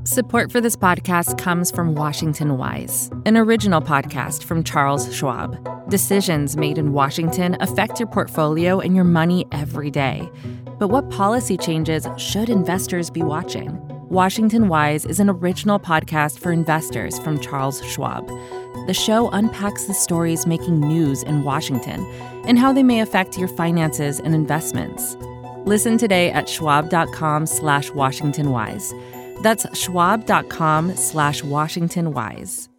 Support for this podcast comes from Washington Wise, an original podcast from Charles Schwab. Decisions made in Washington affect your portfolio and your money every day. But what policy changes should investors be watching? Washington Wise is an original podcast for investors from Charles Schwab. The show unpacks the stories making news in Washington and how they may affect your finances and investments. Listen today at schwab.com/WashingtonWise. That's schwab.com/WashingtonWise.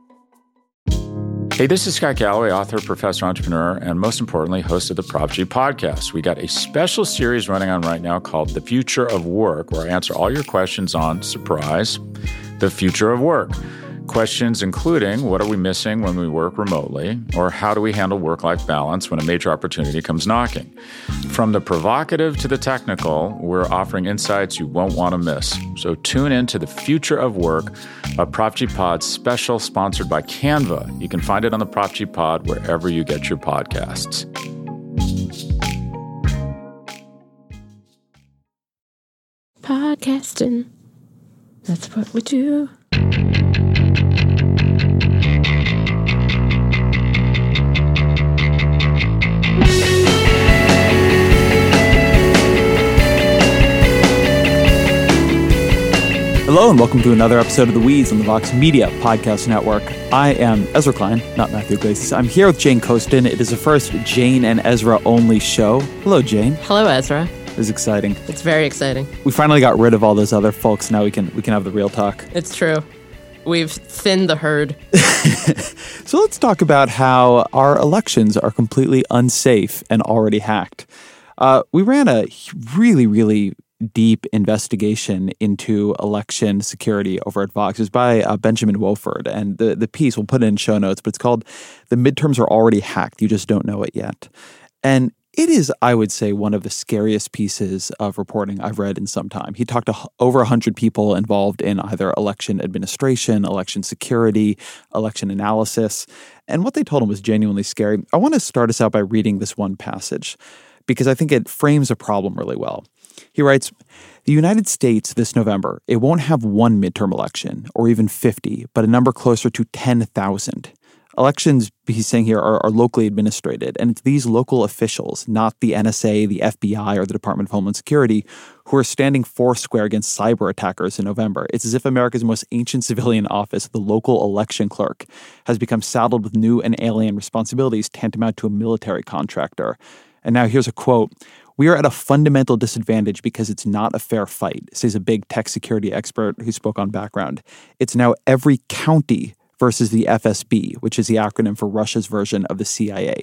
Hey, this is Scott Galloway, author, professor, entrepreneur, and most importantly, host of the Prop G podcast. We got a special series running on right now called The Future of Work, where I answer all your questions on, surprise, the future of work. Questions including, what are we missing when we work remotely? Or how do we handle work-life balance when a major opportunity comes knocking? From the provocative to the technical, we're offering insights you won't want to miss. So tune in to The Future of Work, a Prop G Pod special sponsored by Canva. You can find it on the Prop G Pod wherever you get your podcasts. Podcasting, that's what we do. Hello and welcome to another episode of The Weeds on the Vox Media Podcast Network. I am Ezra Klein, not Matthew Iglesias. I'm here with Jane Coaston. It is the first Jane and Ezra only show. Hello, Jane. Hello, Ezra. It's exciting. It's very exciting. We finally got rid of all those other folks. Now we can have the real talk. It's true. We've thinned the herd. So let's talk about how our elections are completely unsafe and already hacked. We ran a really deep investigation into election security over at Vox. It was by Benjamin Wofford, and the piece, we'll put it in show notes, but it's called The Midterms Are Already Hacked. You just don't know it yet. And it is, I would say, one of the scariest pieces of reporting I've read in some time. He talked to over 100 people involved in either election administration, election security, election analysis, and what they told him was genuinely scary. I want to start us out by reading this one passage because I think it frames a problem really well. He writes, "The United States this November, it won't have one midterm election or even 50, but a number closer to 10,000. Elections," he's saying here, are locally administrated, and it's these local officials, not the NSA, the FBI, or the Department of Homeland Security, who are standing foursquare against cyber attackers in November. It's as if America's most ancient civilian office, the local election clerk, has become saddled with new and alien responsibilities tantamount to a military contractor. And now here's a quote. "We are at a fundamental disadvantage because it's not a fair fight," says a big tech security expert who spoke on Background. "It's now every county versus the FSB, which is the acronym for Russia's version of the CIA."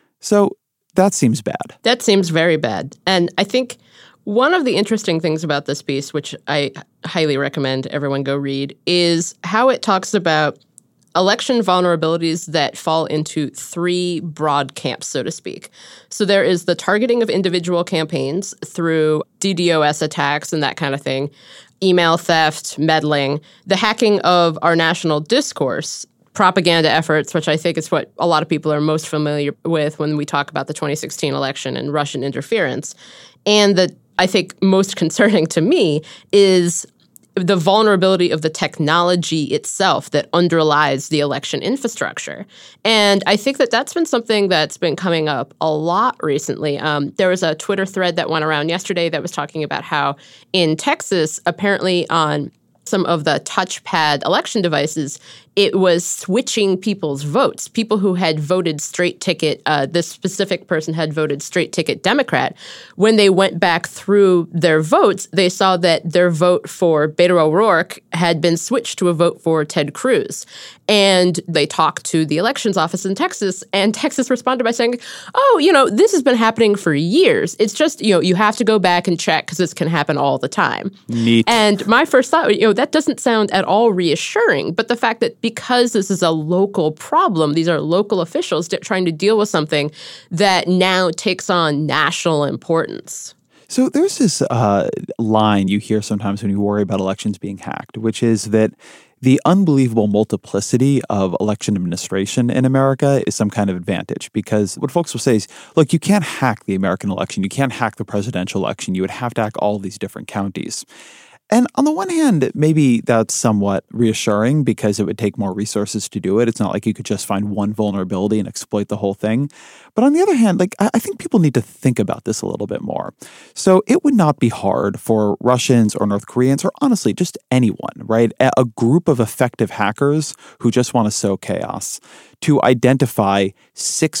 So that seems bad. That seems very bad. And I think one of the interesting things about this piece, which I highly recommend everyone go read, is how it talks about election vulnerabilities that fall into three broad camps, so to speak. So there is the targeting of individual campaigns through DDoS attacks and that kind of thing, email theft, meddling, the hacking of our national discourse, propaganda efforts, which I think is what a lot of people are most familiar with when we talk about the 2016 election and Russian interference. And the, I think, most concerning to me is the vulnerability of the technology itself that underlies the election infrastructure. And I think that that's been something that's been coming up a lot recently. There was a Twitter thread that went around yesterday that was talking about how in Texas, apparently on some of the touchpad election devices, it was switching people's votes. People who had voted straight ticket, this specific person had voted straight ticket Democrat. When they went back through their votes, they saw that their vote for Beto O'Rourke had been switched to a vote for Ted Cruz. And they talked to the elections office in Texas, and Texas responded by saying, oh, this has been happening for years. It's just, you have to go back and check because this can happen all the time. Neat. And my first thought, that doesn't sound at all reassuring. But the fact that because this is a local problem, these are local officials trying to deal with something that now takes on national importance. So there's this line you hear sometimes when you worry about elections being hacked, which is that the unbelievable multiplicity of election administration in America is some kind of advantage, because what folks will say is, look, you can't hack the American election. You can't hack the presidential election. You would have to hack all these different counties. And on the one hand, maybe that's somewhat reassuring because it would take more resources to do it. It's not like you could just find one vulnerability and exploit the whole thing. But on the other hand, I think people need to think about this a little bit more. So it would not be hard for Russians or North Koreans or honestly just anyone, right? A group of effective hackers who just want to sow chaos to identify six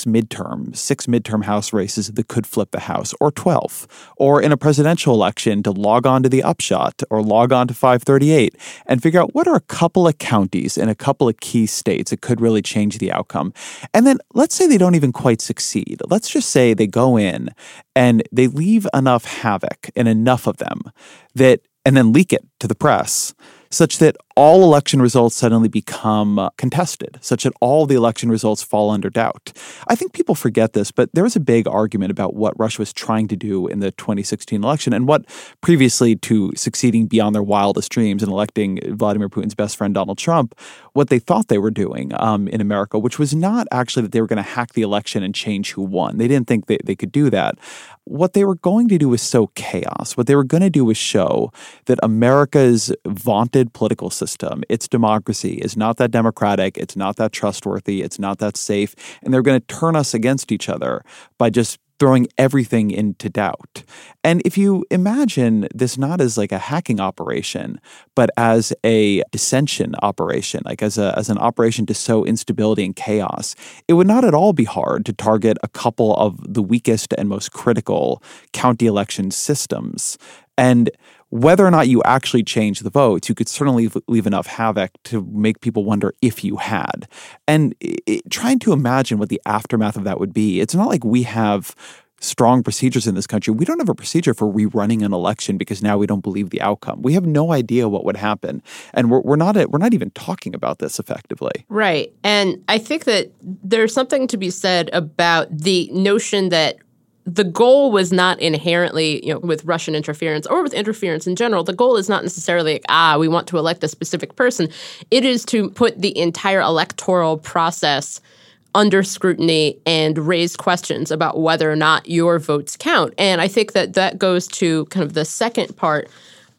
midterm House races that could flip the House, or 12, or in a presidential election to log on to the Upshot or log on to 538 and figure out what are a couple of counties in a couple of key states that could really change the outcome. And then let's say they don't even quite succeed. Let's just say they go in and they leave enough havoc and enough of them and then leak it to the press such that all election results suddenly become contested, such that all the election results fall under doubt. I think people forget this, but there was a big argument about what Russia was trying to do in the 2016 election and what previously to succeeding beyond their wildest dreams and electing Vladimir Putin's best friend, Donald Trump, what they thought they were doing in America, which was not actually that they were going to hack the election and change who won. They didn't think they could do that. What they were going to do was sow chaos. What they were going to do was show that America's vaunted political system, its democracy, is not that democratic, it's not that trustworthy, it's not that safe, and they're going to turn us against each other by just throwing everything into doubt. And if you imagine this not as like a hacking operation, but as a dissension operation, like as an operation to sow instability and chaos, it would not at all be hard to target a couple of the weakest and most critical county election systems. And whether or not you actually change the votes, you could certainly leave enough havoc to make people wonder if you had. And trying to imagine what the aftermath of that would be, it's not like we have strong procedures in this country. We don't have a procedure for rerunning an election because now we don't believe the outcome. We have no idea what would happen. And we're not even talking about this effectively. Right. And I think that there's something to be said about the notion that the goal was not inherently, with Russian interference or with interference in general, the goal is not necessarily, we want to elect a specific person. It is to put the entire electoral process under scrutiny and raise questions about whether or not your votes count. And I think that goes to kind of the second part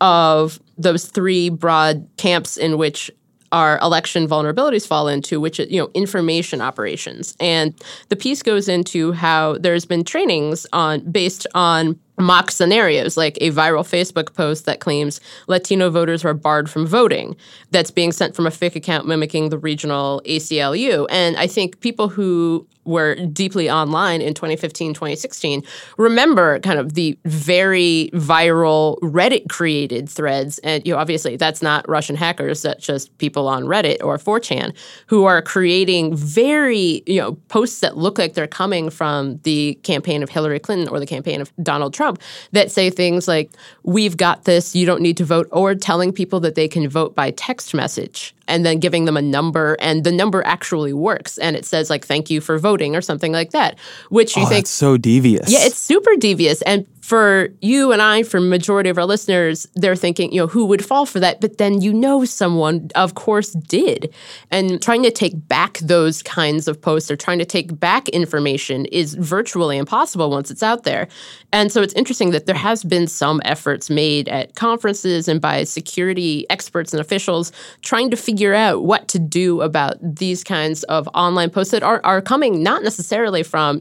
of those three broad camps in which our election vulnerabilities fall into, which is, information operations. And the piece goes into how there's been trainings based on mock scenarios, like a viral Facebook post that claims Latino voters are barred from voting that's being sent from a fake account mimicking the regional ACLU. And I think people who were deeply online in 2015, 2016, remember kind of the very viral Reddit-created threads. And, obviously, that's not Russian hackers. That's just people on Reddit or 4chan who are creating very, posts that look like they're coming from the campaign of Hillary Clinton or the campaign of Donald Trump that say things like, we've got this, you don't need to vote, or telling people that they can vote by text message and then giving them a number, and the number actually works. And it says, thank you for voting or something like that, which you think— that's so devious. Yeah, it's super devious. And for you and I, for majority of our listeners, they're thinking, who would fall for that? But then someone, of course, did. And trying to take back those kinds of posts or trying to take back information is virtually impossible once it's out there. And so it's interesting that there has been some efforts made at conferences and by security experts and officials trying to figure out what to do about these kinds of online posts that are coming not necessarily from,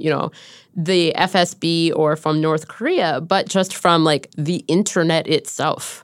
the FSB or from North Korea, but just from the internet itself.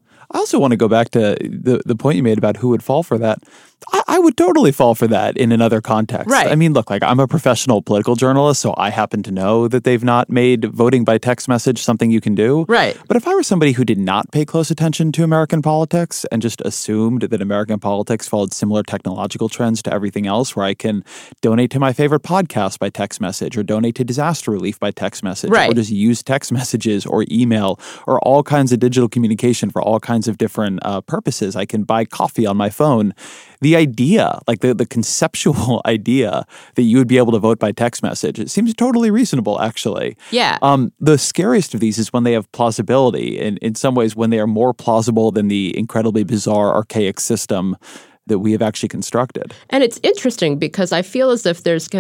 I also want to go back to the point you made about who would fall for that. I would totally fall for that in another context. Right. I mean, look, I'm a professional political journalist, so I happen to know that they've not made voting by text message something you can do. Right. But if I were somebody who did not pay close attention to American politics and just assumed that American politics followed similar technological trends to everything else, where I can donate to my favorite podcast by text message or donate to disaster relief by text message, right, or just use text messages or email or all kinds of digital communication for all kinds of different purposes. I can buy coffee on my phone. The idea, the conceptual idea that you would be able to vote by text message, it seems totally reasonable, actually. Yeah. The scariest of these is when they have plausibility, and in some ways when they are more plausible than the incredibly bizarre, archaic system that we have actually constructed. And it's interesting because I feel as if there's kind of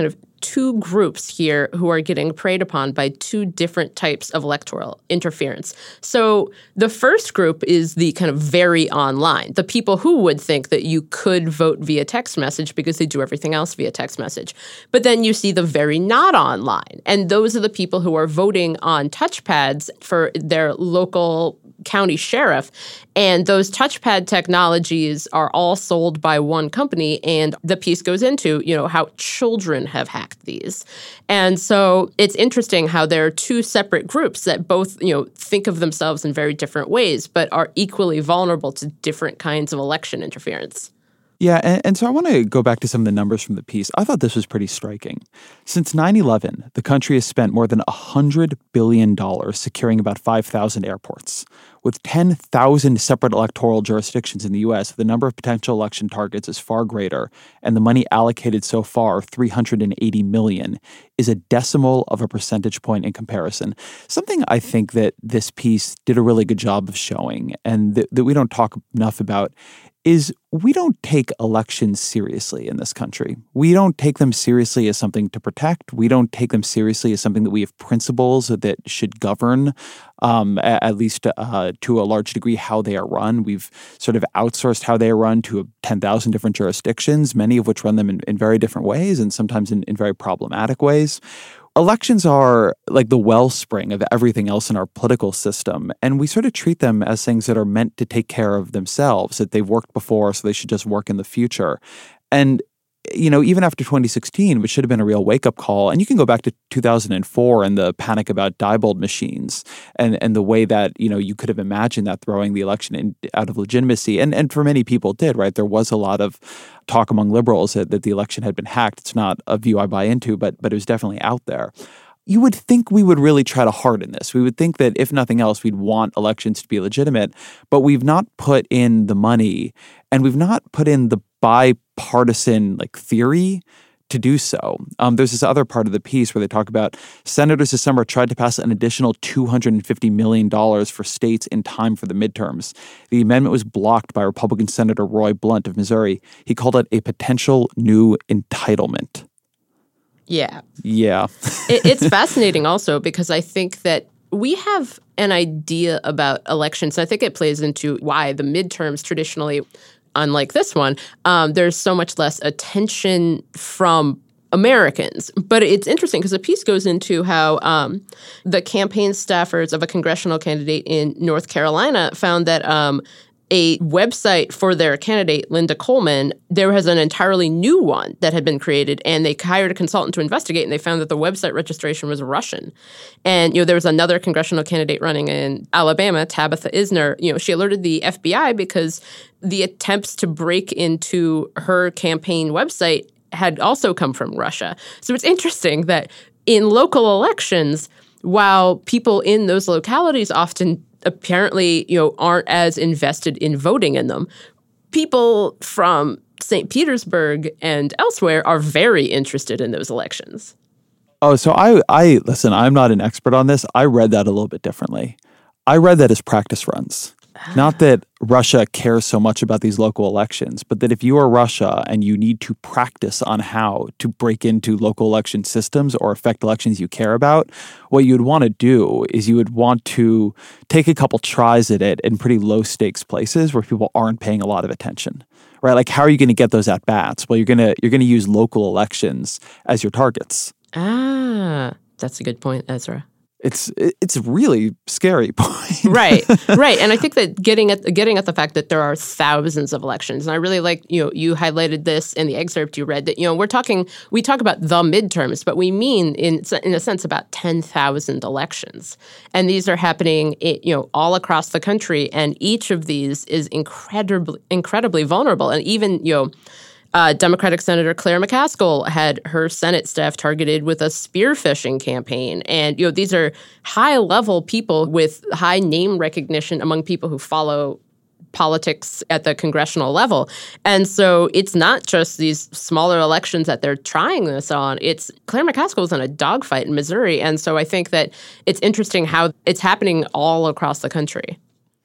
two groups here who are getting preyed upon by two different types of electoral interference. So the first group is the kind of very online, the people who would think that you could vote via text message because they do everything else via text message. But then you see the very not online. And those are the people who are voting on touchpads for their local county sheriff. And those touchpad technologies are all sold by one company. And the piece goes into, how children have hacked these. And so it's interesting how there are two separate groups that both, think of themselves in very different ways, but are equally vulnerable to different kinds of election interference. Yeah, and so I want to go back to some of the numbers from the piece. I thought this was pretty striking. Since 9/11, the country has spent more than $100 billion securing about 5,000 airports. With 10,000 separate electoral jurisdictions in the U.S., the number of potential election targets is far greater, and the money allocated so far, $380 million, is a decimal of a percentage point in comparison. Something I think that this piece did a really good job of showing, and that we don't talk enough about, is we don't take elections seriously in this country. We don't take them seriously as something to protect. We don't take them seriously as something that we have principles that should govern, at least to a large degree, how they are run. We've sort of outsourced how they are run to 10,000 different jurisdictions, many of which run them in very different ways and sometimes in very problematic ways. Elections are like the wellspring of everything else in our political system, and we sort of treat them as things that are meant to take care of themselves, that they've worked before, so they should just work in the future. And even after 2016, which should have been a real wake-up call, and you can go back to 2004 and the panic about Diebold machines and the way that, you could have imagined that throwing the election out of legitimacy. And for many people it did, right? There was a lot of talk among liberals that the election had been hacked. It's not a view I buy into, but it was definitely out there. You would think we would really try to harden this. We would think that if nothing else, we'd want elections to be legitimate, but we've not put in the money and we've not put in the bipartisan theory to do so. There's this other part of the piece where they talk about senators this summer tried to pass an additional $250 million for states in time for the midterms. The amendment was blocked by Republican Senator Roy Blunt of Missouri. He called it a potential new entitlement. Yeah. It's fascinating also because I think that we have an idea about elections. I think it plays into why the midterms traditionally, unlike this one, there's so much less attention from Americans. But it's interesting because the piece goes into how the campaign staffers of a congressional candidate in North Carolina found that a website for their candidate, Linda Coleman, there was an entirely new one that had been created, and they hired a consultant to investigate, and they found that the website registration was Russian. And, there was another congressional candidate running in Alabama, Tabitha Isner. She alerted the FBI because the attempts to break into her campaign website had also come from Russia. So it's interesting that in local elections, while people in those localities often apparently, aren't as invested in voting in them, people from St. Petersburg and elsewhere are very interested in those elections. Oh, so I listen, I'm not an expert on this. I read that a little bit differently. I read that as practice runs. Not that Russia cares so much about these local elections, but that if you are Russia and you need to practice on how to break into local election systems or affect elections you care about, what you would want to do is you would want to take a couple tries at it in pretty low stakes places where people aren't paying a lot of attention. Right? Like, how are you going to get those at bats? Well, you're going to use local elections as your targets. Ah, that's a good point, Ezra. It's a really scary point. Right. And I think that getting at the fact that there are thousands of elections, and I really like, you highlighted this in the excerpt you read, that, we talk about the midterms, but we mean in a sense about 10,000 elections. And these are happening, all across the country. And each of these is incredibly vulnerable. And even, Democratic Senator Claire McCaskill had her Senate staff targeted with a spear phishing campaign. And, these are high-level people with high name recognition among people who follow politics at the congressional level. And so it's not just these smaller elections that they're trying this on. It's Claire McCaskill was in a dogfight in Missouri. And so I think that it's interesting how it's happening all across the country.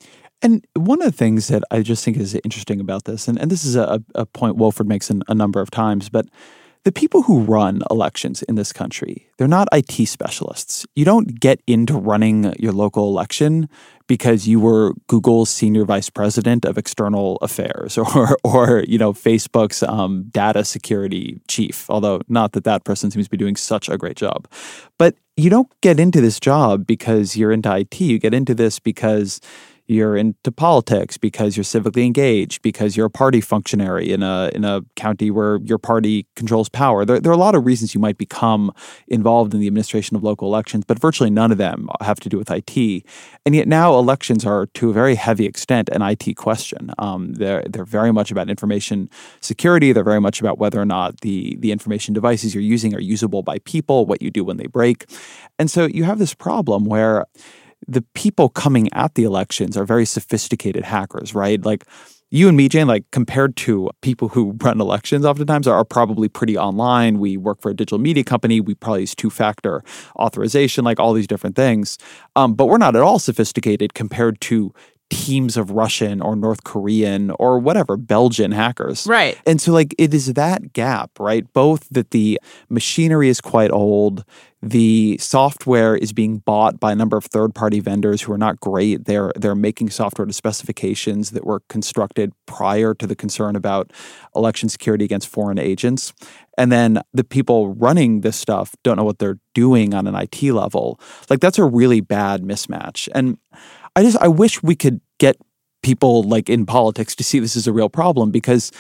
And one of the things that I just think is interesting about this, and this is a point Wofford makes a number of times, but the people who run elections in this country, they're not IT specialists. You don't get into running your local election because you were Google's senior vice president of external affairs or Facebook's data security chief, although not that person seems to be doing such a great job. But you don't get into this job because you're into IT. You get into this because you're into politics, because you're civically engaged, because you're a party functionary in a county where your party controls power. There are a lot of reasons you might become involved in the administration of local elections, but virtually none of them have to do with IT. And yet now elections are, to a very heavy extent, an IT question. They're very much about information security. They're very much about whether or not the information devices you're using are usable by people, what you do when they break. And so you have this problem where the people coming at the elections are very sophisticated hackers, right? Like you and me, Jane, like compared to people who run elections oftentimes are probably pretty online. We work for a digital media company. We probably use two-factor authorization, like all these different things. But we're not at all sophisticated compared to teams of Russian or North Korean or whatever, Belgian hackers. Right. And so like it is that gap, right? Both that the machinery is quite old, the software is being bought by a number of third-party vendors who are not great. They're making software to specifications that were constructed prior to the concern about election security against foreign agents. And then the people running this stuff don't know what they're doing on an IT level. Like that's a really bad mismatch. And I wish we could get people like in politics to see this as a real problem, because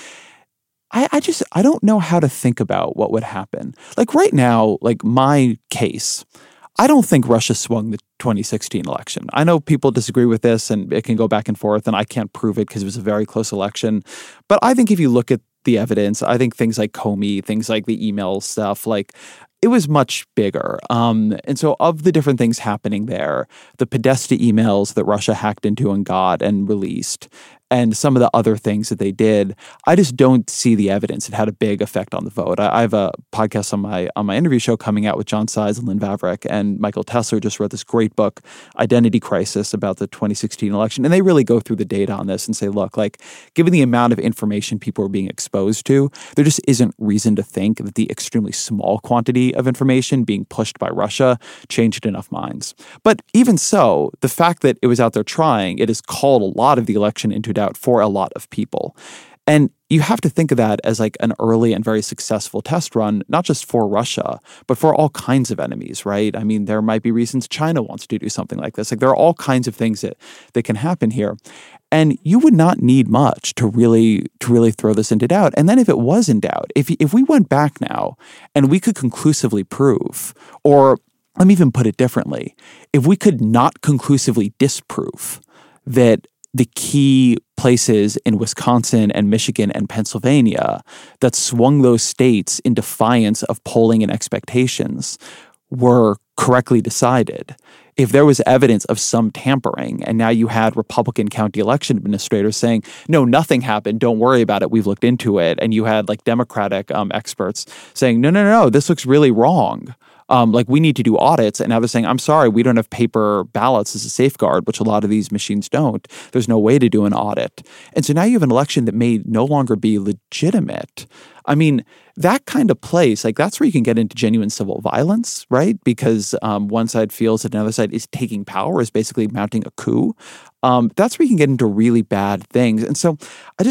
I don't know how to think about what would happen. Like right now, like my case, I don't think Russia swung the 2016 election. I know people disagree with this and it can go back and forth, and I can't prove it because it was a very close election. But I think if you look at the evidence, I think things like Comey, things like the email stuff, like it was much bigger. And so of the different things happening there, the Podesta emails that Russia hacked into and got and released, and some of the other things that they did, I just don't see the evidence. It had a big effect on the vote. I have a podcast on my interview show coming out with John Sides and Lynn Vavreck, and Michael Tesler just wrote this great book, Identity Crisis, about the 2016 election. And they really go through the data on this and say, look, like given the amount of information people are being exposed to, there just isn't reason to think that the extremely small quantity of information being pushed by Russia changed enough minds. But even so, the fact that it was out there trying, it has called a lot of the election into doubt for a lot of people. And you have to think of that as like an early and very successful test run, not just for Russia, but for all kinds of enemies, right? I mean, there might be reasons China wants to do something like this. Like there are all kinds of things that can happen here. And you would not need much to really throw this into doubt. And then if it was in doubt, if we went back now and we could conclusively prove, or let me even put it differently, if we could not conclusively disprove that the key places in Wisconsin and Michigan and Pennsylvania that swung those states in defiance of polling and expectations were correctly decided, if there was evidence of some tampering, and now you had Republican county election administrators saying, no, nothing happened, don't worry about it, we've looked into it, and you had like Democratic experts saying, no, this looks really wrong. Like we need to do audits, and now they're saying, I'm sorry, we don't have paper ballots as a safeguard, which a lot of these machines don't. There's no way to do an audit. And so now you have an election that may no longer be legitimate. I mean, that kind of place, like that's where you can get into genuine civil violence, right? Because one side feels that another side is taking power, is basically mounting a coup. That's where you can get into really bad things. And so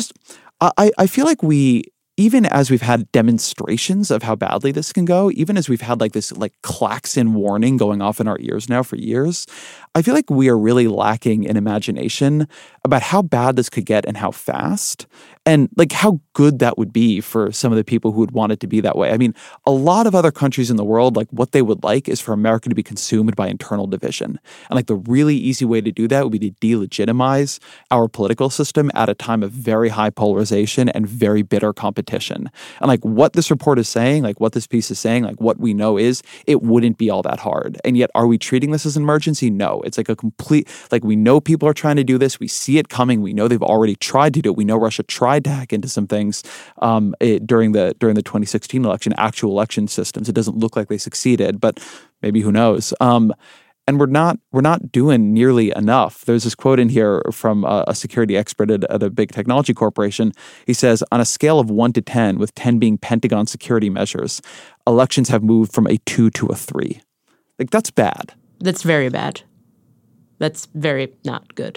I feel like even as we've had demonstrations of how badly this can go, even as we've had like this like klaxon warning going off in our ears now for years, I feel like we are really lacking in imagination about how bad this could get and how fast, and like how good that would be for some of the people who would want it to be that way. I mean, a lot of other countries in the world, like what they would like is for America to be consumed by internal division. And like the really easy way to do that would be to delegitimize our political system at a time of very high polarization and very bitter competition. And like what this report is saying, like what this piece is saying, like what we know is it wouldn't be all that hard. And yet are we treating this as an emergency? No. It's like a complete, like we know people are trying to do this. We see it coming. We know they've already tried to do it. We know Russia tried to hack into some things during the 2016 election, actual election systems. It doesn't look like they succeeded, but maybe who knows? And And we're not doing nearly enough. There's this quote in here from a security expert at a big technology corporation. He says, on a scale of 1 to 10, with 10 being Pentagon security measures, elections have moved from a 2 to a 3. Like, that's bad. That's very bad. That's very not good.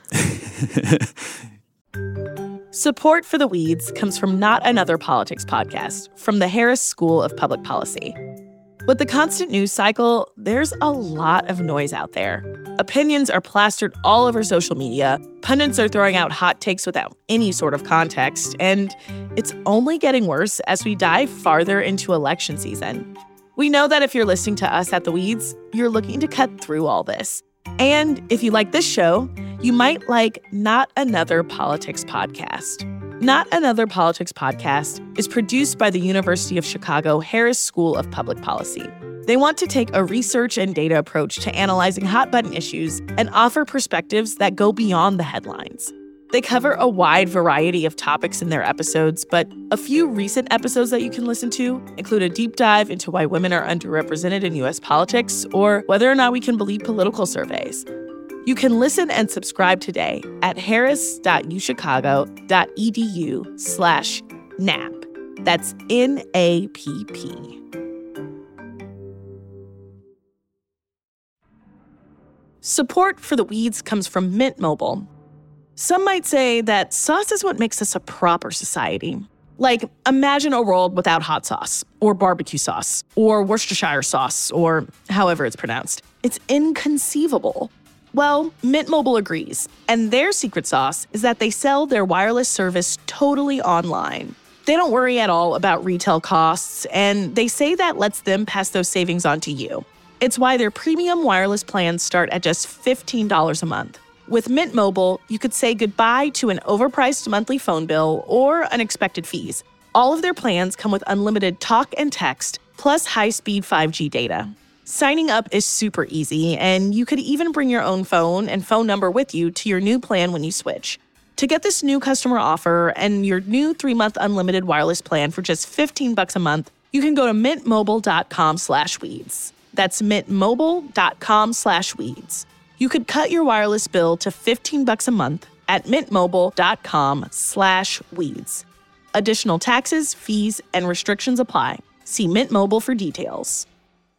Support for The Weeds comes from Not Another Politics podcast from the Harris School of Public Policy. With the constant news cycle, there's a lot of noise out there. Opinions are plastered all over social media, pundits are throwing out hot takes without any sort of context, and it's only getting worse as we dive farther into election season. We know that if you're listening to us at The Weeds, you're looking to cut through all this. And if you like this show, you might like Not Another Politics podcast. Not Another Politics podcast is produced by the University of Chicago Harris School of Public Policy. They want to take a research and data approach to analyzing hot-button issues and offer perspectives that go beyond the headlines. They cover a wide variety of topics in their episodes, but a few recent episodes that you can listen to include a deep dive into why women are underrepresented in U.S. politics or whether or not we can believe political surveys. You can listen and subscribe today at harris.uchicago.edu/NAPP. That's NAPP. Support for The Weeds comes from Mint Mobile. Some might say that sauce is what makes us a proper society. Like, imagine a world without hot sauce, or barbecue sauce, or Worcestershire sauce, or however it's pronounced. It's inconceivable. Well, Mint Mobile agrees, and their secret sauce is that they sell their wireless service totally online. They don't worry at all about retail costs, and they say that lets them pass those savings on to you. It's why their premium wireless plans start at just $15 a month. With Mint Mobile, you could say goodbye to an overpriced monthly phone bill or unexpected fees. All of their plans come with unlimited talk and text, plus high-speed 5G data. Signing up is super easy, and you could even bring your own phone and phone number with you to your new plan when you switch. To get this new customer offer and your new 3-month unlimited wireless plan for just $15 a month, you can go to mintmobile.com/weeds. That's mintmobile.com/weeds. You could cut your wireless bill to $15 a month at mintmobile.com/weeds. Additional taxes, fees, and restrictions apply. See Mint Mobile for details.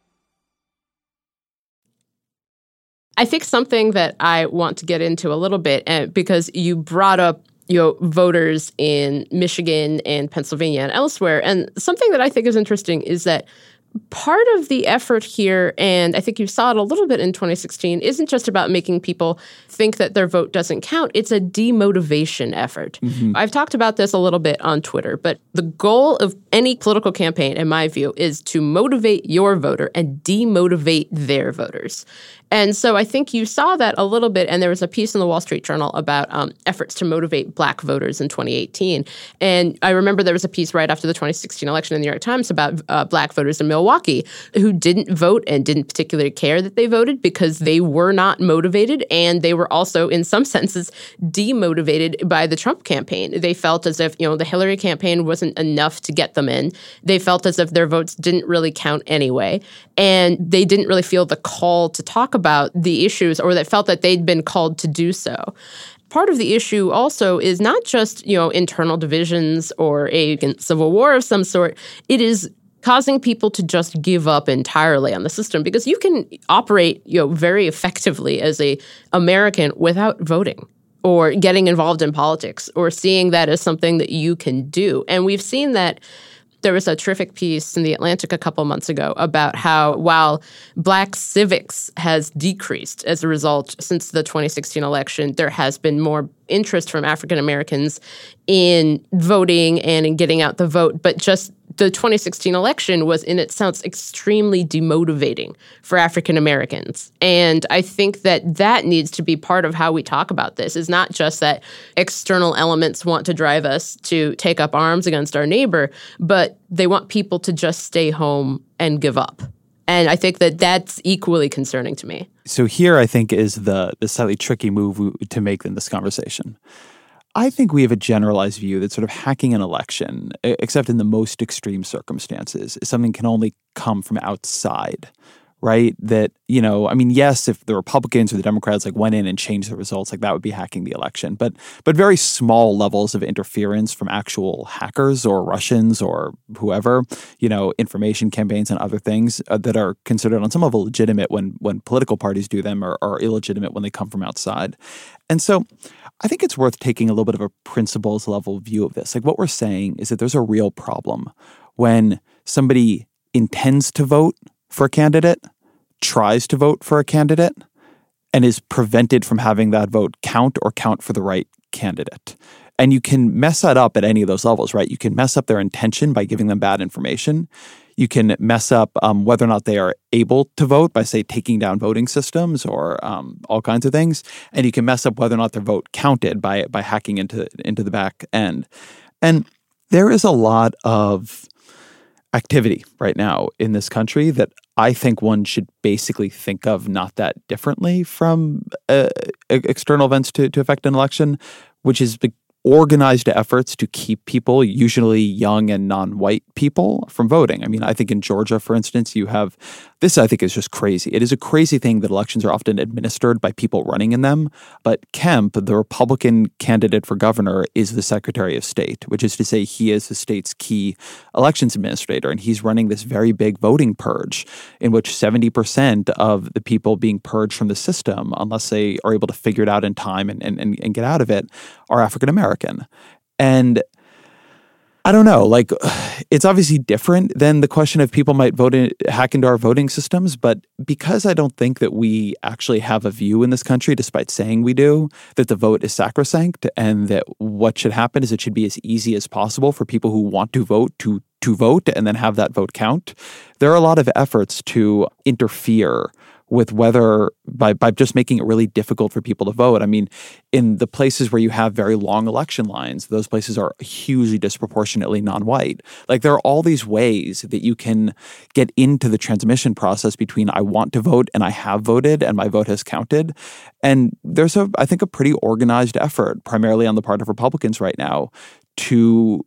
I think something that I want to get into a little bit, because you brought up voters in Michigan and Pennsylvania and elsewhere, and something that I think is interesting is that part of the effort here, and I think you saw it a little bit in 2016, isn't just about making people think that their vote doesn't count. It's a demotivation effort. Mm-hmm. I've talked about this a little bit on Twitter, but the goal of any political campaign, in my view, is to motivate your voter and demotivate their voters. And so I think you saw that a little bit, and there was a piece in the Wall Street Journal about efforts to motivate Black voters in 2018. And I remember there was a piece right after the 2016 election in the New York Times about Black voters in Milwaukee who didn't vote and didn't particularly care that they voted because they were not motivated, and they were also, in some senses, demotivated by the Trump campaign. They felt as if, the Hillary campaign wasn't enough to get them in. They felt as if their votes didn't really count anyway, and they didn't really feel the call to talk about the issues, or that felt that they'd been called to do so. Part of the issue also is not just, internal divisions or a civil war of some sort. It is causing people to just give up entirely on the system, because you can operate, very effectively as a American without voting or getting involved in politics or seeing that as something that you can do. And we've seen that. There was a terrific piece in The Atlantic a couple months ago about how while Black civics has decreased as a result since the 2016 election, there has been more interest from African Americans in voting and in getting out the vote. But just the 2016 election was, in itself, extremely demotivating for African Americans. And I think that needs to be part of how we talk about this, is not just that external elements want to drive us to take up arms against our neighbor, but they want people to just stay home and give up. And I think that's equally concerning to me. So here, I think, is the slightly tricky move to make in this conversation. I think we have a generalized view that sort of hacking an election, except in the most extreme circumstances, is something that can only come from outside, right? That, yes, if the Republicans or the Democrats went in and changed the results, that would be hacking the election. But very small levels of interference from actual hackers or Russians or whoever, information campaigns and other things that are considered on some level legitimate when political parties do them are illegitimate when they come from outside. And so I think it's worth taking a little bit of a principles level view of this. What we're saying is that there's a real problem when somebody intends to vote for a candidate, tries to vote for a candidate, and is prevented from having that vote count for the right candidate. And you can mess that up at any of those levels, right? You can mess up their intention by giving them bad information. You can mess up whether or not they are able to vote by, say, taking down voting systems or all kinds of things. And you can mess up whether or not their vote counted by hacking into the back end. And there is a lot of activity right now in this country that I think one should basically think of not that differently from external events to affect an election, which is organized efforts to keep people, usually young and non-white people, from voting. I think in Georgia, for instance, you have this. I think is just crazy. It is a crazy thing that elections are often administered by people running in them. But Kemp, the Republican candidate for governor, is the Secretary of State, which is to say he is the state's key elections administrator. And he's running this very big voting purge in which 70% of the people being purged from the system, unless they are able to figure it out in time and get out of it, are African American. And I don't know, it's obviously different than the question of people might hack into our voting systems, but because I don't think that we actually have a view in this country, despite saying we do, that the vote is sacrosanct and that what should happen is it should be as easy as possible for people who want to vote to vote and then have that vote count. There are a lot of efforts to interfere with whether by just making it really difficult for people to vote. In the places where you have very long election lines, those places are hugely disproportionately non-white. There are all these ways that you can get into the transmission process between I want to vote and I have voted and my vote has counted. And there's I think a pretty organized effort, primarily on the part of Republicans right now, to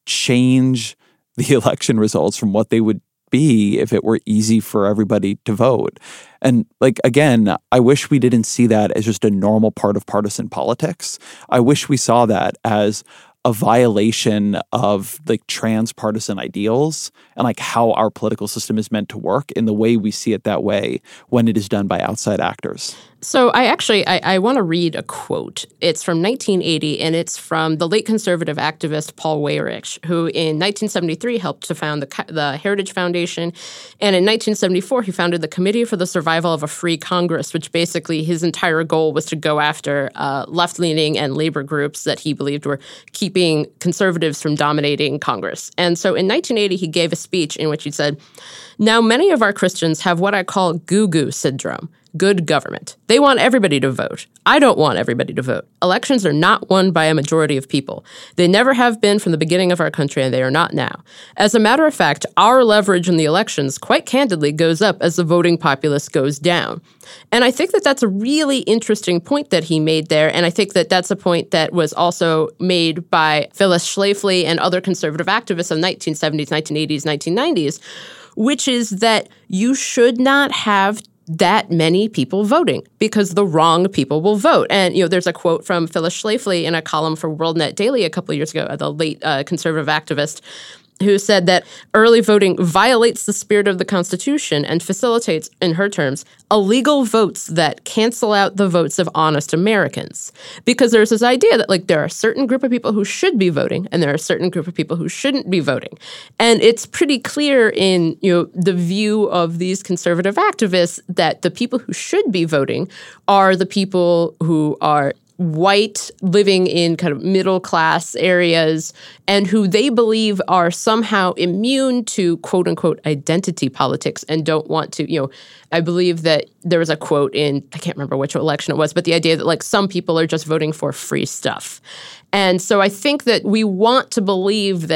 change the election results from what they would be if it were easy for everybody to vote. And again, I wish we didn't see that as just a normal part of partisan politics. I wish we saw that as a violation of transpartisan ideals and how our political system is meant to work in the way we see it that way when it is done by outside actors. So I want to read a quote. It's from 1980, and it's from the late conservative activist Paul Weyrich, who in 1973 helped to found the Heritage Foundation. And in 1974, he founded the Committee for the Survival of a Free Congress, which basically his entire goal was to go after left-leaning and labor groups that he believed were keeping conservatives from dominating Congress. And so in 1980, he gave a speech in which he said, "Now many of our Christians have what I call goo-goo syndrome. Good government. They want everybody to vote. I don't want everybody to vote. Elections are not won by a majority of people. They never have been from the beginning of our country, and they are not now. As a matter of fact, our leverage in the elections, quite candidly, goes up as the voting populace goes down." And I think that that's a really interesting point that he made there, and I think that that's a point that was also made by Phyllis Schlafly and other conservative activists in the 1970s, 1980s, 1990s, which is that you should not have that many people voting because the wrong people will vote. And, there's a quote from Phyllis Schlafly in a column for WorldNet Daily a couple of years ago, the late conservative activist, who said that early voting violates the spirit of the Constitution and facilitates, in her terms, illegal votes that cancel out the votes of honest Americans. Because there's this idea that there are a certain group of people who should be voting and there are a certain group of people who shouldn't be voting. And it's pretty clear in the view of these conservative activists that the people who should be voting are the people who are white, living in kind of middle-class areas, and who they believe are somehow immune to quote-unquote identity politics and don't want to, I believe that there was a quote in, I can't remember which election it was, but the idea that some people are just voting for free stuff. And so I think that we want to believe that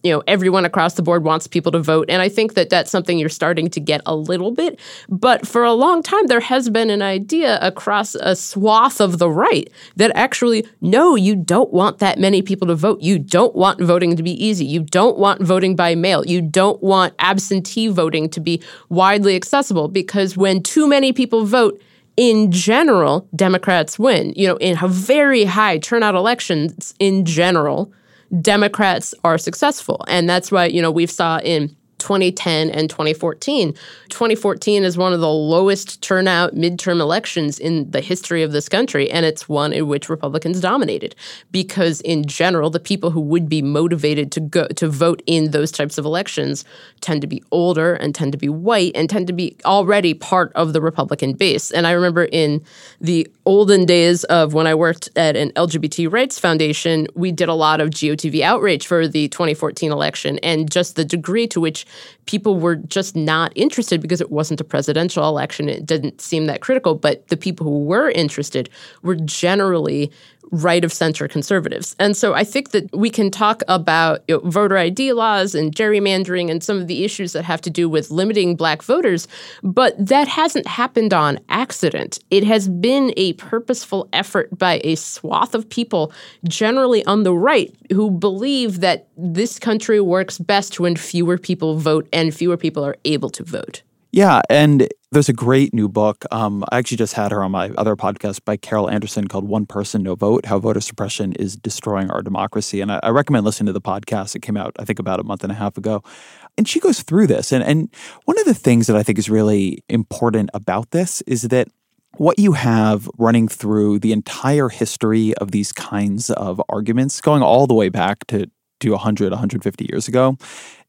everyone across the board wants people to vote. And I think that that's something you're starting to get a little bit. But for a long time, there has been an idea across a swath of the right that actually, no, you don't want that many people to vote. You don't want voting to be easy. You don't want voting by mail. You don't want absentee voting to be widely accessible, because when too many people vote, in general, Democrats win. In a very high turnout elections, in general, Democrats are successful. And that's why, we've saw in 2010 and 2014. 2014 is one of the lowest turnout midterm elections in the history of this country, and it's one in which Republicans dominated, because in general, the people who would be motivated to vote in those types of elections tend to be older and tend to be white and tend to be already part of the Republican base. And I remember in the olden days of when I worked at an LGBT rights foundation, we did a lot of GOTV outreach for the 2014 election, and just the degree to which people were just not interested, because it wasn't a presidential election. It didn't seem that critical. But the people who were interested were generally right-of-center conservatives. And so I think that we can talk about voter ID laws and gerrymandering and some of the issues that have to do with limiting Black voters, but that hasn't happened on accident. It has been a purposeful effort by a swath of people, generally on the right, who believe that this country works best when fewer people vote and fewer people are able to vote. Yeah, and there's a great new book. I actually just had her on my other podcast by Carol Anderson called One Person, No Vote, How Voter Suppression is Destroying Our Democracy. And I recommend listening to the podcast. It came out, I think, about a month and a half ago. And she goes through this. And one of the things that I think is really important about this is that what you have running through the entire history of these kinds of arguments, going all the way back to 100, 150 years ago,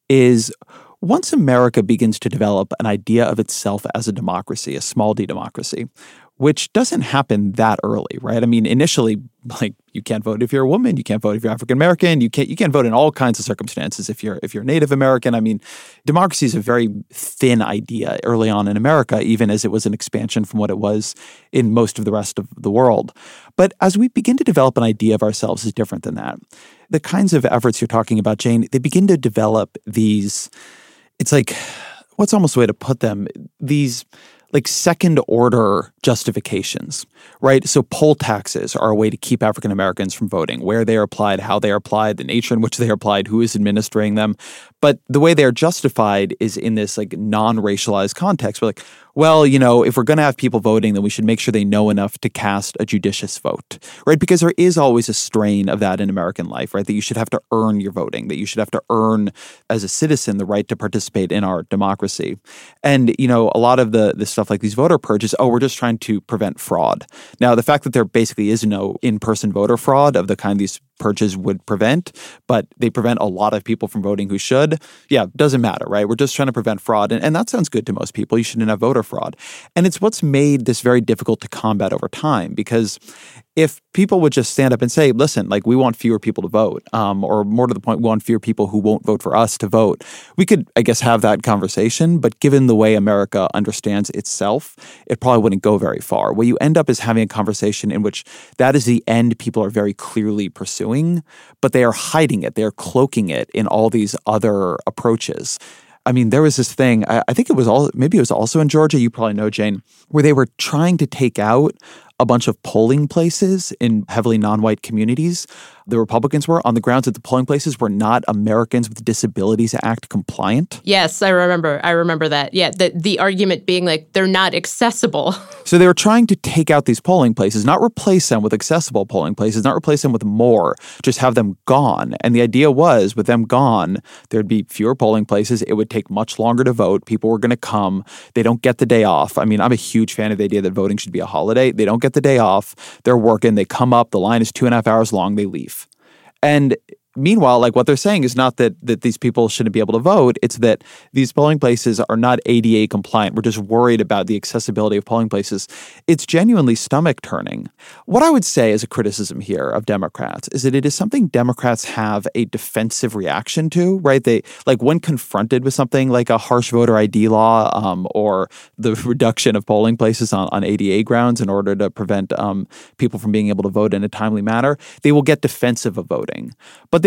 is once America begins to develop an idea of itself as a democracy, a small d democracy, which doesn't happen that early, right? I mean, initially, you can't vote if you're a woman, you can't vote if you're African American, you can't vote in all kinds of circumstances if you're Native American. I mean, democracy is a very thin idea early on in America, even as it was an expansion from what it was in most of the rest of the world. But as we begin to develop an idea of ourselves as different than that, the kinds of efforts you're talking about, Jane, they begin to develop these. It's like, what's almost the way to put them? These second order justifications, right? So poll taxes are a way to keep African Americans from voting, where they are applied, how they are applied, the nature in which they are applied, who is administering them. But the way they are justified is in this non-racialized context. We're well, if we're going to have people voting, then we should make sure they know enough to cast a judicious vote, right? Because there is always a strain of that in American life, right? That you should have to earn your voting, that you should have to earn as a citizen the right to participate in our democracy. And, a lot of the stuff like these voter purges, we're just trying to prevent fraud. Now, the fact that there basically is no in-person voter fraud of the kind these purges would prevent, but they prevent a lot of people from voting who should. Yeah, doesn't matter, right? We're just trying to prevent fraud. And that sounds good to most people. You shouldn't have voter fraud. And it's what's made this very difficult to combat over time, because if people would just stand up and say, listen, we want fewer people to vote, or more to the point, we want fewer people who won't vote for us to vote, we could, I guess, have that conversation. But given the way America understands itself, it probably wouldn't go very far. What you end up is having a conversation in which that is the end people are very clearly pursuing, but they are hiding it. They're cloaking it in all these other approaches. I mean, there was this thing, I think maybe it was also in Georgia, you probably know, Jane, where they were trying to take out a bunch of polling places in heavily non-white communities. The Republicans were on the grounds that the polling places were not Americans with Disabilities Act compliant. Yes, I remember that. Yeah, the argument being they're not accessible. So they were trying to take out these polling places, not replace them with accessible polling places, not replace them with more, just have them gone. And the idea was, with them gone, there'd be fewer polling places. It would take much longer to vote. People were going to come. They don't get the day off. I mean, I'm a huge fan of the idea that voting should be a holiday. They don't get the day off. They're working. They come up. The line is 2.5 hours long. They leave. And meanwhile, what they're saying is not that these people shouldn't be able to vote. It's that these polling places are not ADA compliant. We're just worried about the accessibility of polling places. It's genuinely stomach turning. What I would say as a criticism here of Democrats is that it is something Democrats have a defensive reaction to, right? They, when confronted with something like a harsh voter ID law or the reduction of polling places on ADA grounds in order to prevent people from being able to vote in a timely manner, they will get defensive of voting. But they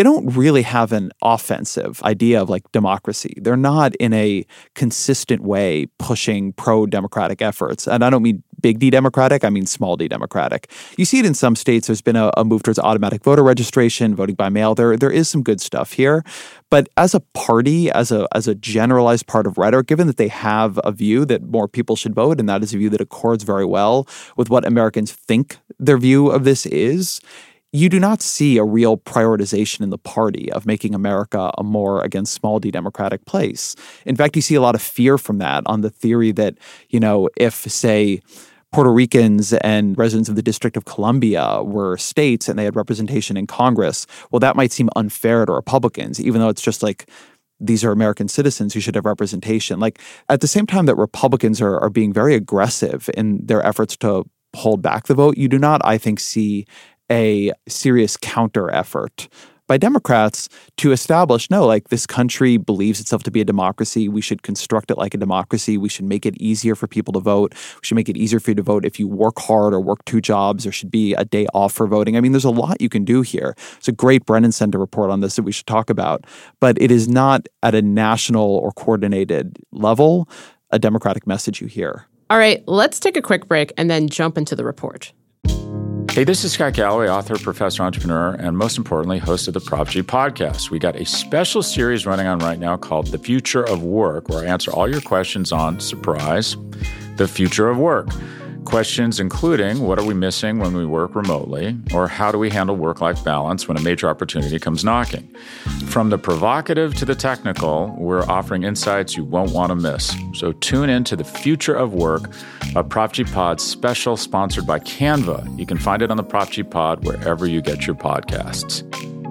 they don't really have an offensive idea of like democracy. They're not in a consistent way pushing pro-democratic efforts. And I don't mean big D democratic, I mean small d democratic. You see it in some states. There's been a move towards automatic voter registration, voting by mail. There is some good stuff here. But as a party, as a generalized part of rhetoric, given that they have a view that more people should vote, and that is a view that accords very well with what Americans think their view of this is, you do not see a real prioritization in the party of making America a more, again, small d democratic place. In fact, you see a lot of fear from that on the theory that, if, say, Puerto Ricans and residents of the District of Columbia were states and they had representation in Congress, well, that might seem unfair to Republicans, even though it's just like, these are American citizens who should have representation. Like, at the same time that Republicans are being very aggressive in their efforts to hold back the vote, you do not, I think, see a serious counter effort by Democrats to establish, no, like this country believes itself to be a democracy. We should construct it like a democracy. We should make it easier for people to vote. We should make it easier for you to vote if you work hard or work 2 jobs. There should be a day off for voting. I mean, there's a lot you can do here. It's a great Brennan Center report on this that we should talk about, but it is not at a national or coordinated level a democratic message you hear. All right, let's take a quick break and then jump into the report. Hey, this is Scott Galloway, author, professor, entrepreneur, and most importantly, host of the Prop G podcast. We got a special series running on right now called The Future of Work, where I answer all your questions on, surprise, the future of work. Questions including, what are we missing when we work remotely? Or how do we handle work-life balance when a major opportunity comes knocking? From the provocative to the technical, we're offering insights you won't want to miss. So tune in to The Future of Work, a Prop G Pod special sponsored by Canva. You can find it on the Prop G Pod wherever you get your podcasts.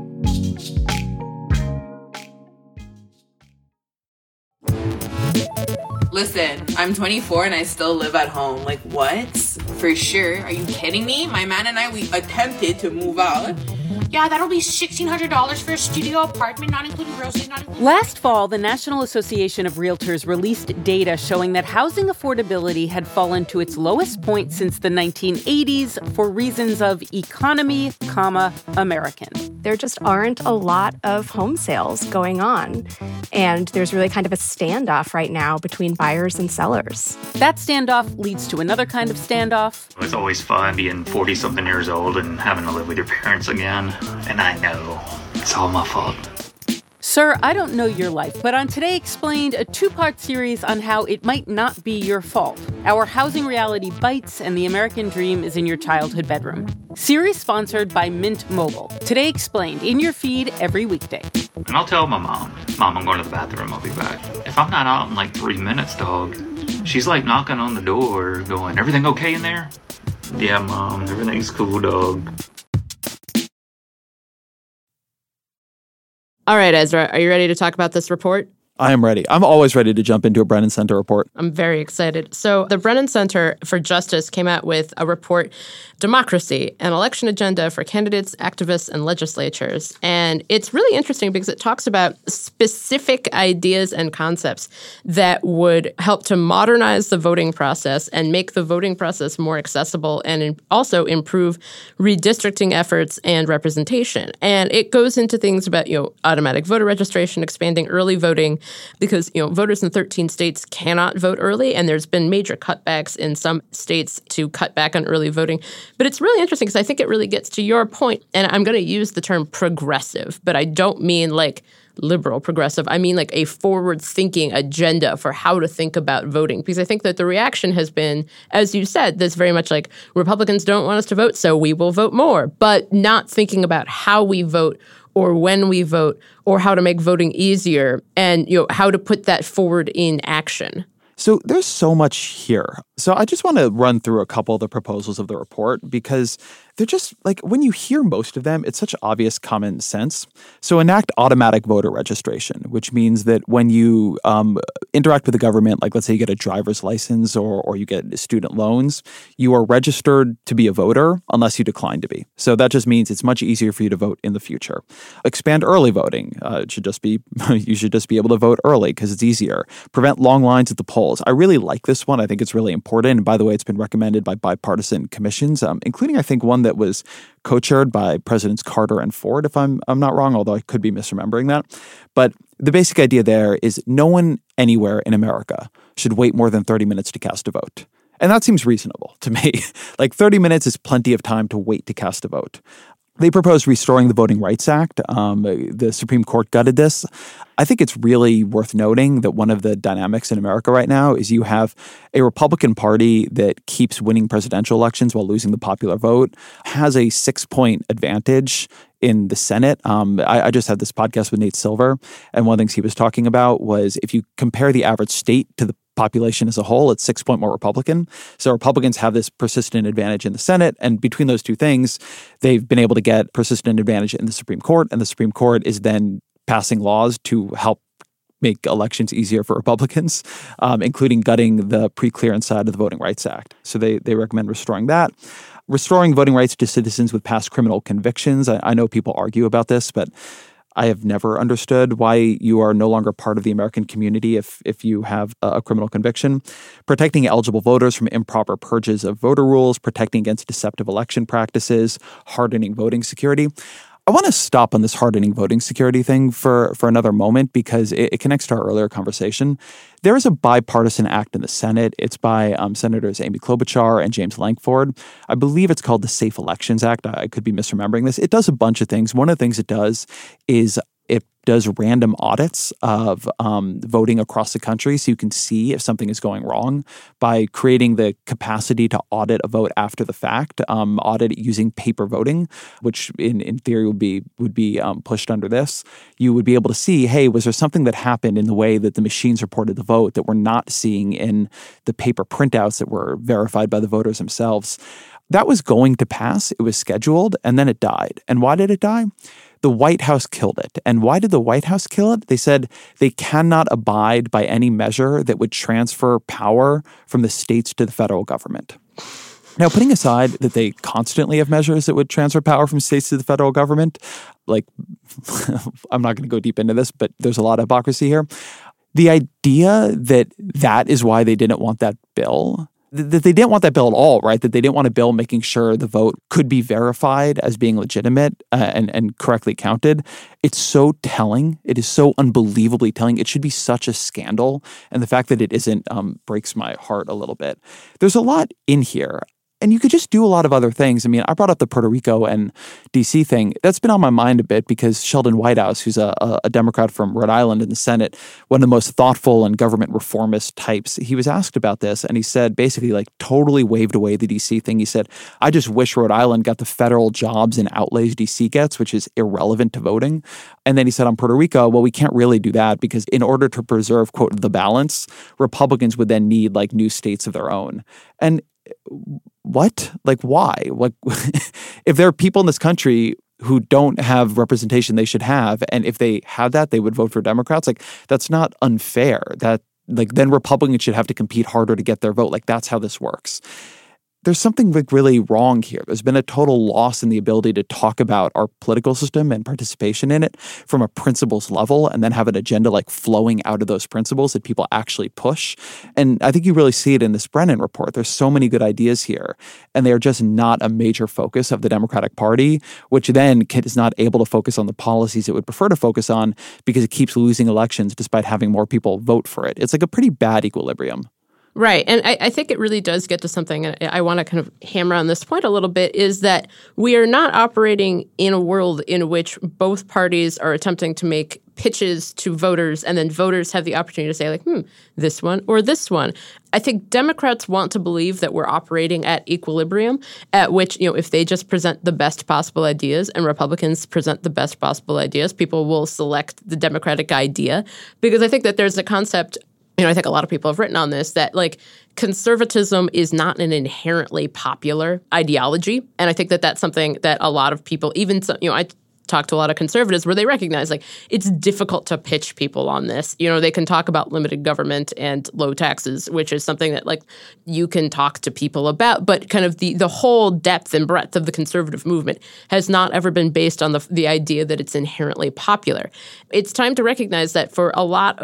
Listen, I'm 24 and I still live at home. Like, what? For sure. Are you kidding me? My man and I, we attempted to move out. Yeah, that'll be $1,600 for a studio apartment, not including groceries, not including... Last fall, the National Association of Realtors released data showing that housing affordability had fallen to its lowest point since the 1980s for reasons of economy, American. There just aren't a lot of home sales going on. And there's really kind of a standoff right now between buyers and sellers. That standoff leads to another kind of standoff. It's always fun being 40-something years old and having to live with your parents again. And I know it's all my fault. Sir, I don't know your life, but on Today Explained, a 2-part series on how it might not be your fault. Our housing reality bites and the American dream is in your childhood bedroom. Series sponsored by Mint Mobile. Today Explained, in your feed every weekday. And I'll tell my mom, I'm going to the bathroom, I'll be back. If I'm not out in like 3 minutes, dog, she's like knocking on the door going, everything okay in there? Yeah, Mom, everything's cool, dog. All right, Ezra, are you ready to talk about this report? I am ready. I'm always ready to jump into a Brennan Center report. I'm very excited. So the Brennan Center for Justice came out with a report, Democracy, an Election Agenda for Candidates, Activists, and Legislatures. And it's really interesting because it talks about specific ideas and concepts that would help to modernize the voting process and make the voting process more accessible and also improve redistricting efforts and representation. And it goes into things about, automatic voter registration, expanding early voting, because, voters in 13 states cannot vote early, and there's been major cutbacks in some states to cut back on early voting. But it's really interesting because I think it really gets to your point, and I'm going to use the term progressive, but I don't mean like liberal progressive. I mean like a forward-thinking agenda for how to think about voting, because I think that the reaction has been, as you said, this very much like Republicans don't want us to vote, so we will vote more, but not thinking about how we vote or when we vote, or how to make voting easier, and how to put that forward in action. So there's so much here. So I just want to run through a couple of the proposals of the report because they're just like, when you hear most of them, it's such obvious common sense. So enact automatic voter registration, which means that when you interact with the government, like let's say you get a driver's license or you get student loans, you are registered to be a voter unless you decline to be. So that just means it's much easier for you to vote in the future. Expand early voting. You should just be able to vote early because it's easier. Prevent long lines at the polls. I really like this one. I think it's really important. And by the way, it's been recommended by bipartisan commissions, including I think one that that was co-chaired by Presidents Carter and Ford, if I'm not wrong, although I could be misremembering that. But the basic idea there is no one anywhere in America should wait more than 30 minutes to cast a vote. And that seems reasonable to me. Like 30 minutes is plenty of time to wait to cast a vote. They proposed restoring the Voting Rights Act. The Supreme Court gutted this. I think it's really worth noting that one of the dynamics in America right now is you have a Republican Party that keeps winning presidential elections while losing the popular vote, has a 6-point advantage in the Senate. I just had this podcast with Nate Silver, and one of the things he was talking about was if you compare the average state to the population as a whole, it's 6 point more Republican. So Republicans have this persistent advantage in the Senate. And between those two things, they've been able to get persistent advantage in the Supreme Court. And the Supreme Court is then passing laws to help make elections easier for Republicans, including gutting the pre-clearance side of the Voting Rights Act. So they recommend restoring that. Restoring voting rights to citizens with past criminal convictions. I know people argue about this, but I have never understood why you are no longer part of the American community if you have a criminal conviction. Protecting eligible voters from improper purges of voter rolls, protecting against deceptive election practices, hardening voting security. I want to stop on this hardening voting security thing for another moment because it connects to our earlier conversation. There is a bipartisan act in the Senate. It's by Senators Amy Klobuchar and James Lankford. I believe it's called the Safe Elections Act. I could be misremembering this. It does a bunch of things. One of the things it does is it does random audits of voting across the country so you can see if something is going wrong by creating the capacity to audit a vote after the fact, audit it using paper voting, which in theory would be pushed under this. You would be able to see, hey, was there something that happened in the way that the machines reported the vote that we're not seeing in the paper printouts that were verified by the voters themselves? That was going to pass. It was scheduled, and then it died. And why did it die? The White House killed it. And why did the White House kill it? They said they cannot abide by any measure that would transfer power from the states to the federal government. Now, putting aside that they constantly have measures that would transfer power from states to the federal government, like, I'm not going to go deep into this, but there's a lot of hypocrisy here. The idea that is why they didn't want that bill, that they didn't want that bill at all, right? That they didn't want a bill making sure the vote could be verified as being legitimate and correctly counted. It's so telling. It is so unbelievably telling. It should be such a scandal. And the fact that it isn't breaks my heart a little bit. There's a lot in here. And you could just do a lot of other things. I mean, I brought up the Puerto Rico and D.C. thing. That's been on my mind a bit because Sheldon Whitehouse, who's a Democrat from Rhode Island in the Senate, one of the most thoughtful and government reformist types, he was asked about this. And he said, basically, like, totally waved away the D.C. thing. He said, I just wish Rhode Island got the federal jobs and outlays D.C. gets, which is irrelevant to voting. And then he said on Puerto Rico, well, we can't really do that because in order to preserve, quote, the balance, Republicans would then need, like, new states of their own. And what? Like, why? Like, if there are people in this country who don't have representation they should have, and if they had that, they would vote for Democrats, like, that's not unfair. That, like, then Republicans should have to compete harder to get their vote. Like, that's how this works. There's something like really wrong here. There's been a total loss in the ability to talk about our political system and participation in it from a principles level and then have an agenda like flowing out of those principles that people actually push. And I think you really see it in this Brennan report. There's so many good ideas here, and they are just not a major focus of the Democratic Party, which then is not able to focus on the policies it would prefer to focus on because it keeps losing elections despite having more people vote for it. It's like a pretty bad equilibrium. Right. And I think it really does get to something, and I want to kind of hammer on this point a little bit, is that we are not operating in a world in which both parties are attempting to make pitches to voters, and then voters have the opportunity to say, like, this one or this one. I think Democrats want to believe that we're operating at equilibrium, at which, if they just present the best possible ideas and Republicans present the best possible ideas, people will select the Democratic idea. Because I think that there's a concept, I think a lot of people have written on this, that like conservatism is not an inherently popular ideology. And I think that that's something that a lot of people, even some, I talk to a lot of conservatives where they recognize like it's difficult to pitch people on this. They can talk about limited government and low taxes, which is something that like you can talk to people about, but kind of the whole depth and breadth of the conservative movement has not ever been based on the idea that it's inherently popular. It's time to recognize that for a lot of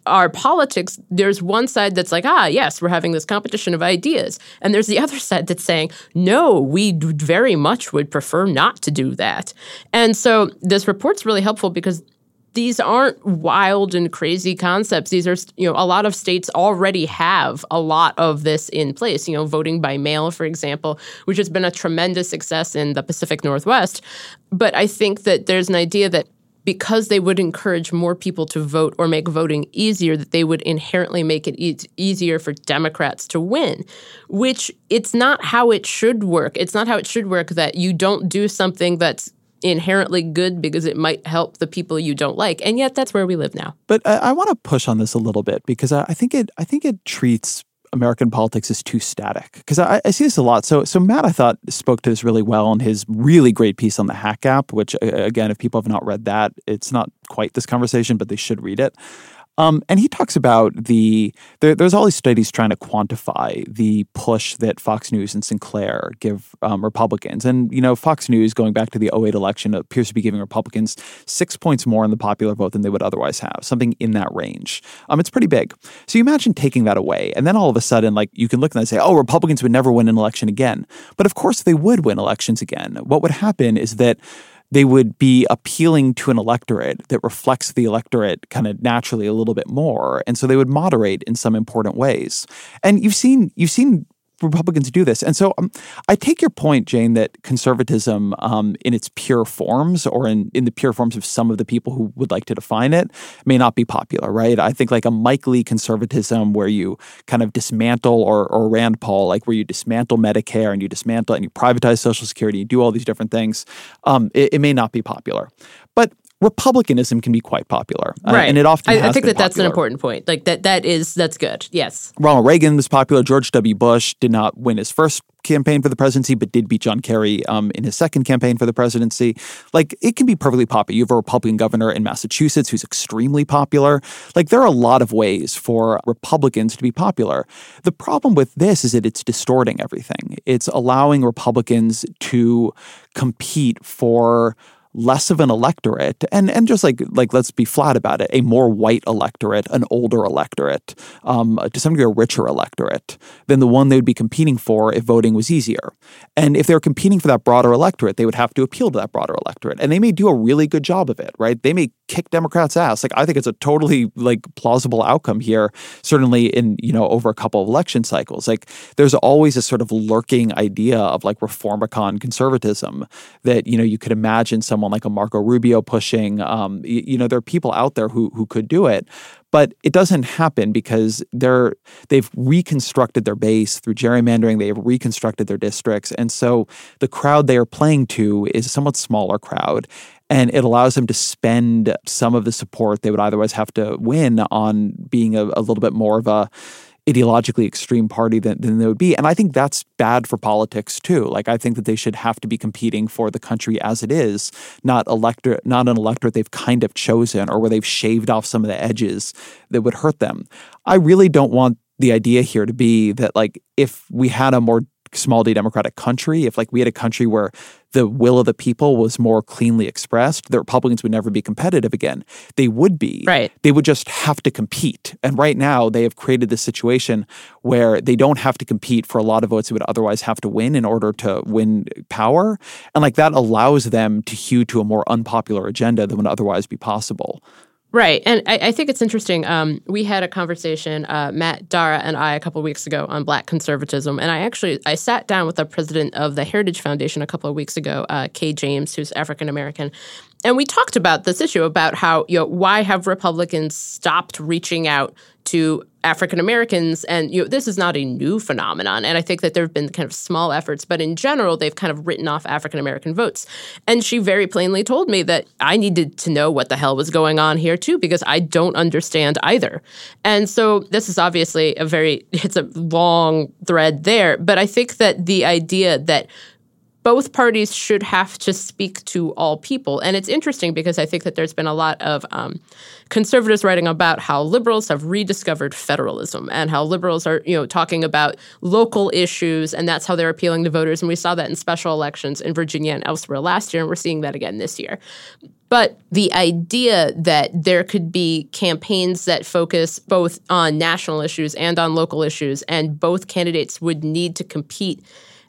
our politics, there's one side that's like, yes, we're having this competition of ideas. And there's the other side that's saying, no, we very much would prefer not to do that. And so this report's really helpful because these aren't wild and crazy concepts. These are, a lot of states already have a lot of this in place. Voting by mail, for example, which has been a tremendous success in the Pacific Northwest. But I think that there's an idea that because they would encourage more people to vote or make voting easier, that they would inherently make it easier for Democrats to win, which it's not how it should work. It's not how it should work that you don't do something that's inherently good because it might help the people you don't like. And yet that's where we live now. But I want to push on this a little bit because I think it treats American politics is too static. Because I see this a lot. So Matt, I thought, spoke to this really well in his really great piece on the Hack app, which, again, if people have not read that, it's not quite this conversation, but they should read it. And he talks about there's all these studies trying to quantify the push that Fox News and Sinclair give Republicans. And, Fox News, going back to the 2008 election, appears to be giving Republicans 6 points more in the popular vote than they would otherwise have, something in that range. It's pretty big. So you imagine taking that away. And then all of a sudden, you can look at that and say, oh, Republicans would never win an election again. But of course they would win elections again. What would happen is that they would be appealing to an electorate that reflects the electorate kind of naturally a little bit more. And so they would moderate in some important ways. And you've seen Republicans do this. And so I take your point, Jane, that conservatism in its pure forms or in the pure forms of some of the people who would like to define it may not be popular, right? I think like a Mike Lee conservatism where you kind of dismantle or Rand Paul, like where you dismantle Medicare and you dismantle and you privatize Social Security, you do all these different things, it may not be popular. But Republicanism can be quite popular. Right. And it often has I think been that's an popular. important point. Like that's good. Yes. Ronald Reagan was popular. George W. Bush did not win his first campaign for the presidency, but did beat John Kerry in his second campaign for the presidency. Like, it can be perfectly popular. You have a Republican governor in Massachusetts who's extremely popular. Like, there are a lot of ways for Republicans to be popular. The problem with this is that it's distorting everything. It's allowing Republicans to compete for less of an electorate and just like let's be flat about it, a more white electorate, an older electorate, to some degree a richer electorate than the one they would be competing for if voting was easier. And if they were competing for that broader electorate, they would have to appeal to that broader electorate. And they may do a really good job of it, right? They may kick Democrats' ass. Like, I think it's a totally plausible outcome here, certainly in, over a couple of election cycles. Like, there's always a sort of lurking idea of reformicon conservatism that, you could imagine someone like a Marco Rubio pushing. There are people out there who could do it, but it doesn't happen because they've reconstructed their base through gerrymandering. They have reconstructed their districts, and so the crowd they are playing to is a somewhat smaller crowd, and it allows them to spend some of the support they would otherwise have to win on being a little bit more of a ideologically extreme party than they would be. And I think that's bad for politics too. Like, I think that they should have to be competing for the country as it is, not an electorate they've kind of chosen or where they've shaved off some of the edges that would hurt them. I really don't want the idea here to be that if we had a more small d democratic country, if we had a country where the will of the people was more cleanly expressed, the Republicans would never be competitive again. They would be. Right. They would just have to compete. And right now they have created this situation where they don't have to compete for a lot of votes they would otherwise have to win in order to win power. And that allows them to hew to a more unpopular agenda than would otherwise be possible. Right. And I think it's interesting. We had a conversation, Matt, Dara, and I, a couple of weeks ago on Black conservatism. And I sat down with the president of the Heritage Foundation a couple of weeks ago, Kay James, who's African-American. And we talked about this issue about how, why have Republicans stopped reaching out to African Americans? And this is not a new phenomenon. And I think that there have been kind of small efforts, but in general, they've kind of written off African American votes. And she very plainly told me that I needed to know what the hell was going on here too, because I don't understand either. And so this is obviously it's a long thread there. But I think that the idea that both parties should have to speak to all people. And it's interesting because I think that there's been a lot of conservatives writing about how liberals have rediscovered federalism and how liberals are, talking about local issues, and that's how they're appealing to voters. And we saw that in special elections in Virginia and elsewhere last year, and we're seeing that again this year. But the idea that there could be campaigns that focus both on national issues and on local issues, and both candidates would need to compete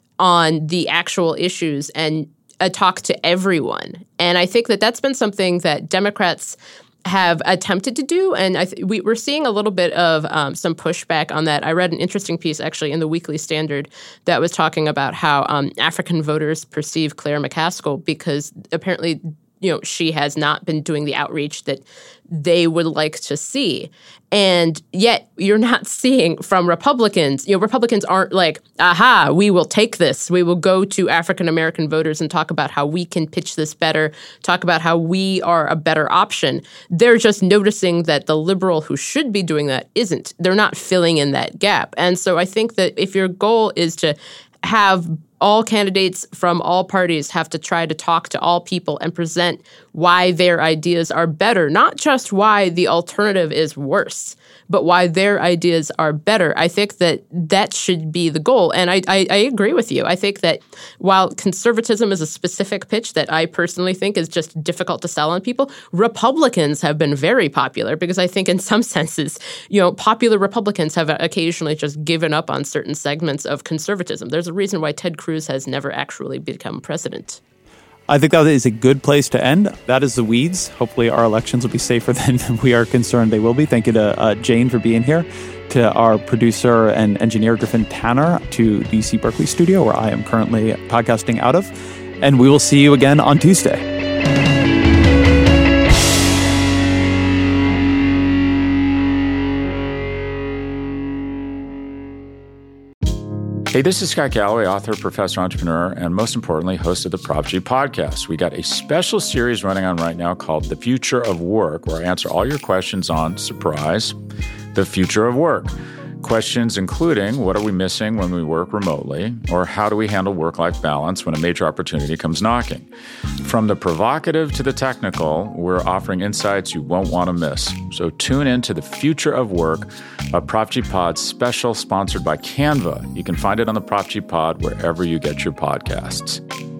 on the actual issues and talk to everyone. And I think that that's been something that Democrats have attempted to do, and we're seeing a little bit of some pushback on that. I read an interesting piece actually in the Weekly Standard that was talking about how African voters perceive Claire McCaskill because apparently she has not been doing the outreach that they would like to see. And yet you're not seeing from Republicans, Republicans aren't like, aha, we will take this. We will go to African-American voters and talk about how we can pitch this better, talk about how we are a better option. They're just noticing that the liberal who should be doing that isn't. They're not filling in that gap. And so I think that if your goal is to have all candidates from all parties have to try to talk to all people and present why their ideas are better, not just why the alternative is worse, but why their ideas are better. I think that that should be the goal. And I agree with you. I think that while conservatism is a specific pitch that I personally think is just difficult to sell on people, Republicans have been very popular because I think in some senses, popular Republicans have occasionally just given up on certain segments of conservatism. There's a reason why Ted Cruz has never actually become president. I think that is a good place to end. That is The Weeds. Hopefully our elections will be safer than we are concerned they will be. Thank you to Jane for being here, to our producer and engineer Griffin Tanner, to the UC Berkeley studio where I am currently podcasting out of. And we will see you again on Tuesday. Hey, this is Scott Galloway, author, professor, entrepreneur, and most importantly, host of the Prop G podcast. We got a special series running on right now called The Future of Work, where I answer all your questions on, surprise, the future of work. Questions including, what are we missing when we work remotely? Or how do we handle work-life balance when a major opportunity comes knocking? From the provocative to the technical, we're offering insights you won't want to miss. So tune in to The Future of Work, a Prop G Pod special sponsored by Canva. You can find it on the Prop G Pod wherever you get your podcasts.